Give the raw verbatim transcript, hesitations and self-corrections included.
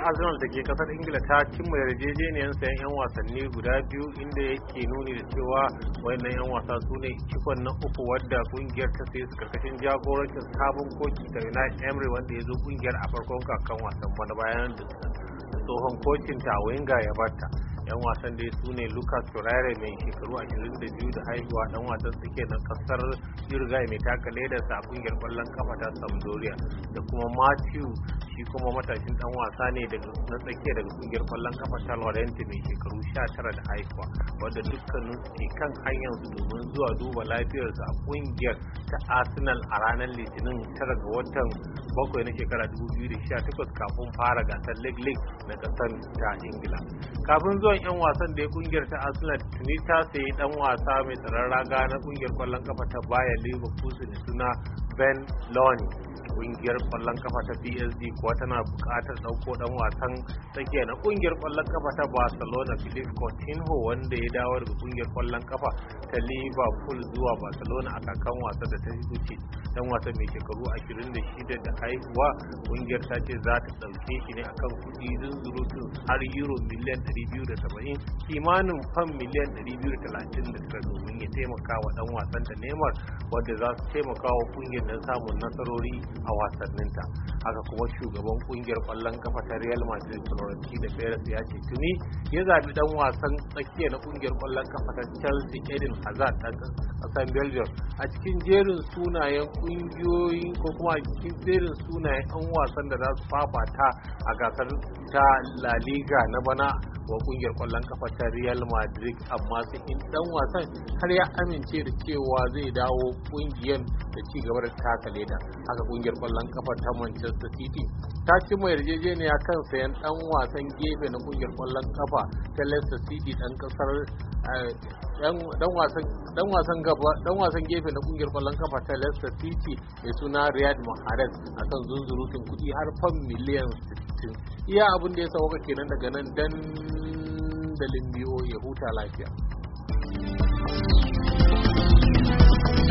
Arsenal da ke kasar Ingila ta cimma yarjejeniyar sayan 'yan wasanni guda biyu, inda yake nuni da cewa wayannan 'yan wasa su ne cikon na uku wadda kungiyar ta sayi su karkashin jagorancin sabon koci da Unai Emery wanda ya zo kungiyar a farkon kakan wasan bana bayan da tsohon kocin ta Wenger ya bata. 'Yan wasan dai su ne Lucas Torreira mai shekaru ashirin da biyu da haihuwa, dan wasan suke na kasar Uruguay mai taka ledarsa a kungiyar kwallon kafa ta Sampdoria, da kuma Matthew shi kuma matashin dan wasa ne daga na tsakiya daga kungiyar kwallon kafa ta Lorente mai shekaru sha tara da haihuwa, wanda dukkanin su ke kan hanyar su domin zuwa duba lafiyarsa a kungiyar ta Arsenal a ranar Litinin tara ga watan bakwai na shekara dubu biyu da sha takwas kafin fara gasar League League na kasar ta Ingila. Kafin zuwan 'yan wasan da ya kungiyar ta Arsenal tuni ta sayi dan wasa mai tsaron raga na kungiyar kwallon kafa ta Bayer Leverkusen suna Ben Lony. Kungiyar kwallon kafa ta P S G kuwa tana bukatar dauko dan wasan tsakiya na kungiyar kwallon kafa ta Barcelona Philippe Coutinho, wanda ya dawo daga kungiyar kwallon kafa ta Liverpool zuwa Barcelona a kakan wasa da ta wuce. Dan wasan mai shekaru ashirin da shida da haihuwa, kungiyar ta ce za ta dauke shi ne akan kudi zunzurutun har euro miliyan ɗari biyu da saba'in, kimanin fam miliyan ɗari biyu da talatin da tara, domin ya taimaka wa dan wasan da Neymar, wanda za su taimaka wa kungiyar don samun nasarori a wasanninta. Haka kuma shugaban kungiyar kwallon kafa ta Real Madrid Florentino Perez ya ce tuni ya zabi dan wasan tsakiya na kungiyar kwallon kafa ta Chelsea Eden Hazard dan kasar Belgium a cikin jerin sunayen kungiyoyi ko kuma a cikin jerin sunayen yan wasan da za su fafata a gasar ta La Liga na bana wa kungiyar kwallon kafa ta Real Madrid, amma sai in dan wasan har ya amince da cewa zai dawo kungiyar da ci gaba da taka leda. Haka kungiyar kwallon kafa ta Manchester City ta ci mai yarjejeniya kan sayan dan wasan gefe na kungiyar kwallon kafa ta Leicester City dan kasar dan wasan dan wasan gaba dan wasan gefe na kungiyar kwallon kafa ta Leicester City mai suna Riyad Mahrez akan zunzurutun kudi har fam miliyan sittin. Iya abin da ya sauka kenan daga nan dandalin B O A, ya huta lafiya.